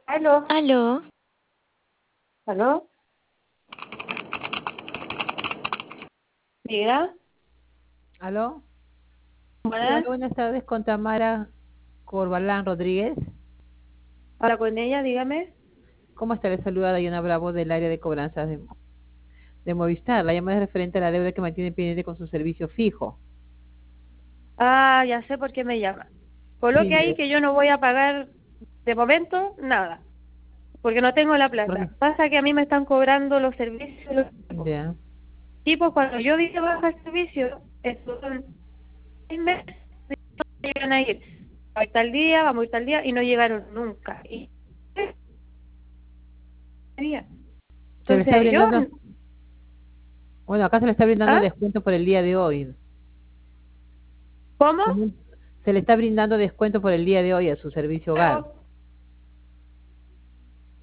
Aló, Aló, aló, diga, ¿Aló? Sí, hola, buenas, buenas tardes con Tamara Corbalán Rodríguez. habla con ella, dígame. ¿Cómo está? Le saluda Dayana Bravo del área de cobranzas de Movistar. La llamada es referente a la deuda que mantiene pendiente con su servicio fijo. Ah, ya sé por qué me llama. Sí, Coloque ahí que yo no voy a pagar de momento nada, porque no tengo la plata. Pasa que a mí me están cobrando los servicios los ya. tipos cuando yo di de baja el servicio, estos son 6 meses, no llegan a ir. Vamos a ir tal día, vamos a ir tal día, y no llegaron nunca. Y Se le está entonces yo, brindando, bueno, acá se le está brindando ¿ah? descuento por el día de hoy. ¿Cómo? Se le está brindando descuento por el día de hoy a su servicio hogar.